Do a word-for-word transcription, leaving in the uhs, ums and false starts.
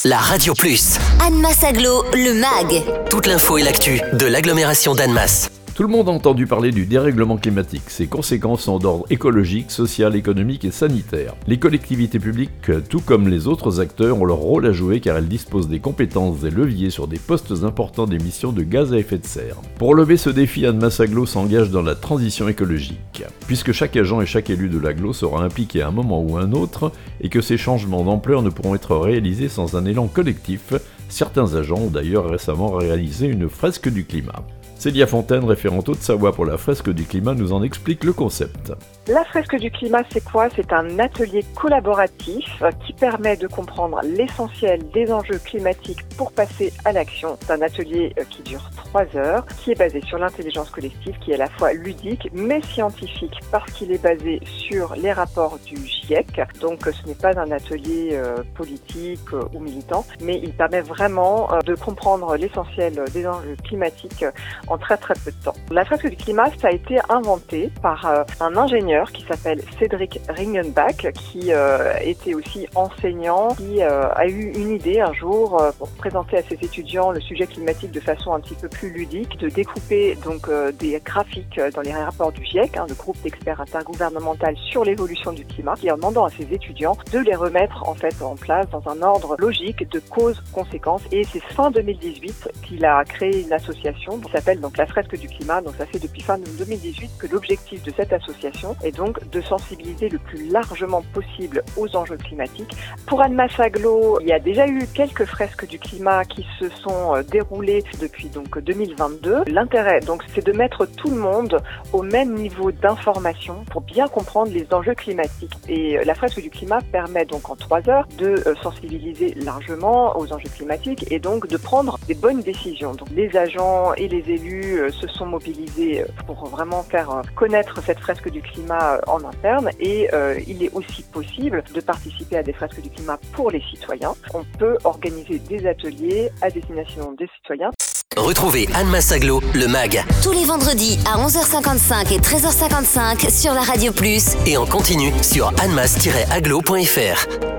la Radio Plus. Annemasse Agglo, le mag. Toute l'info et l'actu de l'agglomération d'Annemasse. Tout le monde a entendu parler du dérèglement climatique. Ses conséquences sont d'ordre écologique, social, économique et sanitaire. Les collectivités publiques, tout comme les autres acteurs, ont leur rôle à jouer car elles disposent des compétences et leviers sur des postes importants d'émissions de gaz à effet de serre. Pour relever ce défi, Annemasse Agglo s'engage dans la transition écologique. Puisque chaque agent et chaque élu de l'agglo sera impliqué à un moment ou un autre et que ces changements d'ampleur ne pourront être réalisés sans un élan collectif, certains agents ont d'ailleurs récemment réalisé une fresque du climat. Célia Fontaine, référente Haute-Savoie pour la fresque du climat, nous en explique le concept. La fresque du climat, c'est quoi ? C'est un atelier collaboratif qui permet de comprendre l'essentiel des enjeux climatiques pour passer à l'action. C'est un atelier qui dure trois heures, qui est basé sur l'intelligence collective, qui est à la fois ludique mais scientifique parce qu'il est basé sur les rapports du GIEC. Donc ce n'est pas un atelier euh, politique euh, ou militant, mais il permet vraiment euh, de comprendre l'essentiel des enjeux climatiques en très très peu de temps. La fresque du climat, ça a été inventé par euh, un ingénieur qui s'appelle Cédric Ringenbach, qui euh, était aussi enseignant, qui euh, a eu une idée un jour euh, pour présenter à ses étudiants le sujet climatique de façon un petit peu plus ludique, de découper donc euh, des graphiques dans les rapports du GIEC, hein, le groupe d'experts intergouvernemental sur l'évolution du climat, et en demandant à ses étudiants de les remettre en fait en place dans un ordre logique de cause-conséquence. Et c'est fin deux mille dix-huit qu'il a créé une association qui s'appelle donc la fresque du climat. Donc ça fait depuis fin deux mille dix-huit que l'objectif de cette association est donc de sensibiliser le plus largement possible aux enjeux climatiques. Pour Annemasse Agglo, il y a déjà eu quelques fresques du climat qui se sont déroulées depuis donc deux mille vingt-deux. L'intérêt, donc, c'est de mettre tout le monde au même niveau d'information pour bien comprendre les enjeux climatiques. Et la fresque du climat permet donc en trois heures de sensibiliser largement aux enjeux climatiques et donc de prendre des bonnes décisions. Donc les agents et les élus se sont mobilisés pour vraiment faire connaître cette fresque du climat en interne et euh, il est aussi possible de participer à des fresques du climat pour les citoyens. On peut organiser des ateliers à destination des citoyens. Retrouvez Annemasse Agglo, le mag. Tous les vendredis à onze heures cinquante-cinq et treize heures cinquante-cinq sur la Radio Plus. Et en continu sur annemasse tiret agglo point f r.